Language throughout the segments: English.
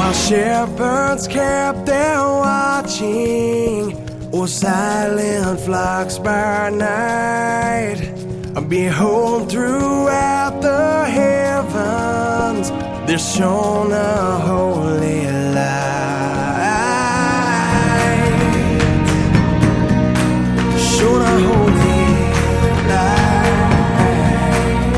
While shepherds kept their watching, or silent flocks by night, behold, throughout the heavens there shone a holy light. Shone a holy light.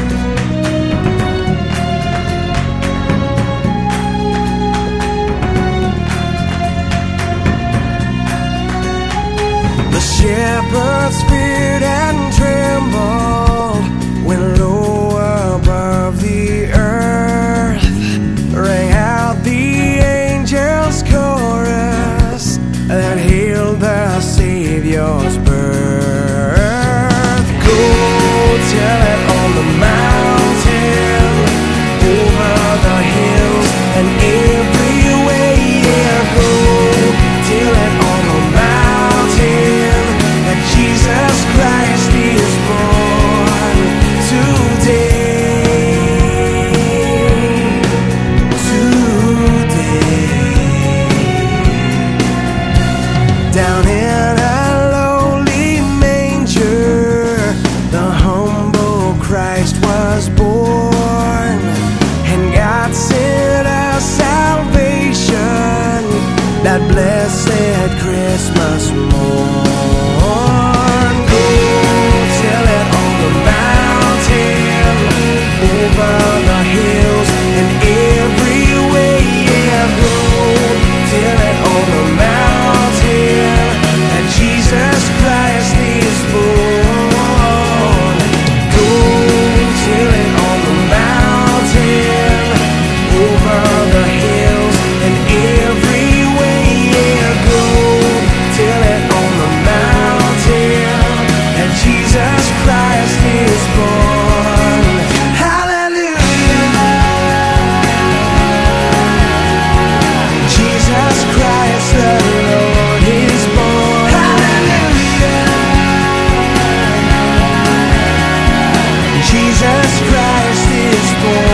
The shepherds feared and trembled when low above the earth rang out the angels' chorus that hailed the Savior's birth. Go tell it on the mountain, over the hills and everywhere. Yeah, go tell it on the mountain that Jesus Christ is born today. Down in a lowly manger, the humble Christ was born, and God sent us salvation that blessed Christmas morn. Go tell it on the mountain, over the hills and everywhere. Yeah, go tell it on the mountain that Jesus Christ is born. Go tell it on the mountain, over the hills and everywhere. Yeah, go tell it on the mountain that Jesus Christ is born. Hallelujah. Jesus Christ the Lord is born. Hallelujah. Jesus Christ is born.